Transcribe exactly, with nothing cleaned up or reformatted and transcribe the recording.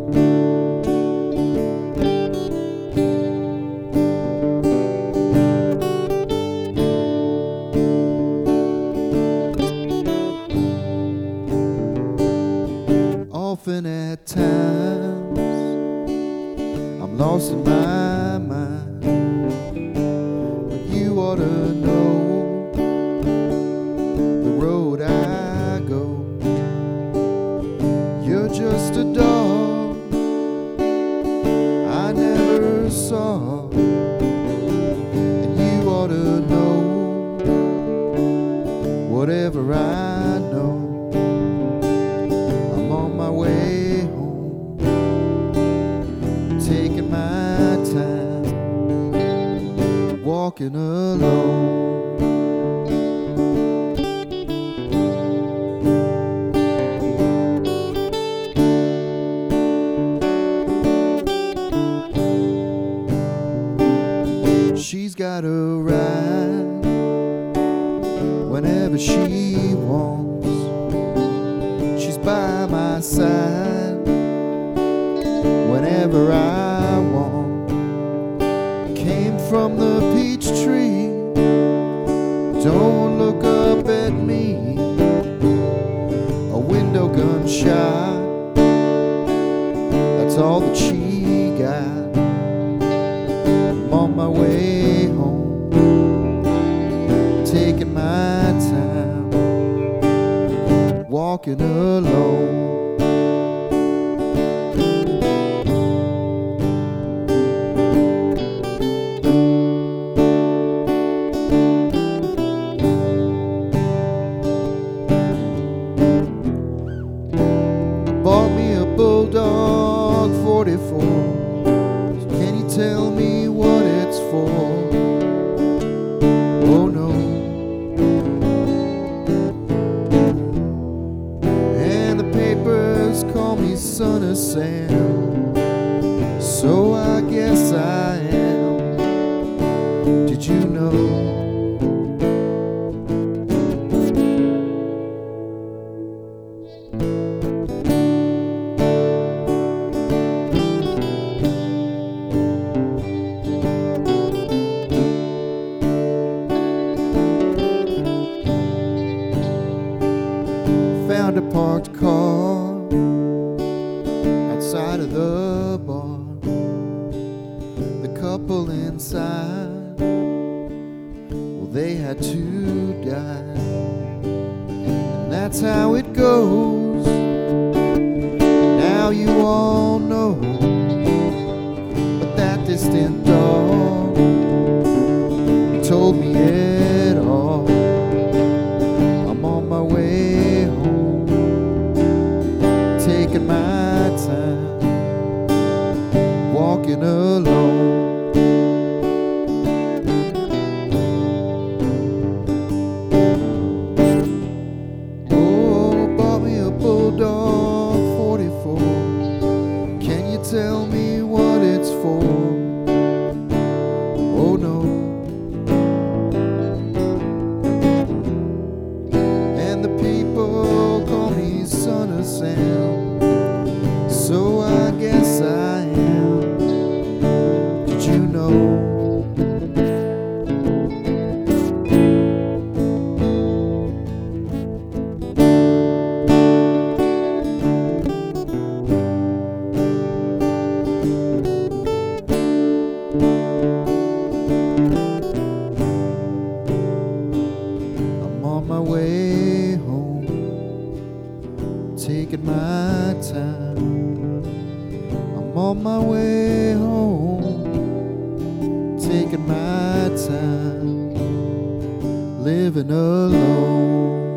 Often at times I'm lost in my mind, but you ought to know the road I go. You're just a dog I never saw, and you ought to know whatever I know. I'm on my way home, taking my time, walking alone. She's got a ride whenever she wants. She's by my side whenever I want. Came from the peach tree, don't look up at me. A window gunshot, that's all that she got. I'm on my way home, taking my time, walking alone. I bought me a Bulldog forty-four. Can you tell me what it's for? Oh no. And the papers call me Son of Sam, so I guess I am. Did you know? Found a parked car outside of the bar. The couple inside, well, they had to die. And that's how it goes. Now you all know. But that distant dog, he told me it all. I'm on my way home, taking my time, walking alone. Oh, bought me a Bulldog forty-four. Can you tell me what it's for? Oh no. And the people call me Son of Sam, so I guess I am. Did you know? I'm on my way home, taking my time. I'm on my way home, taking my time, living alone.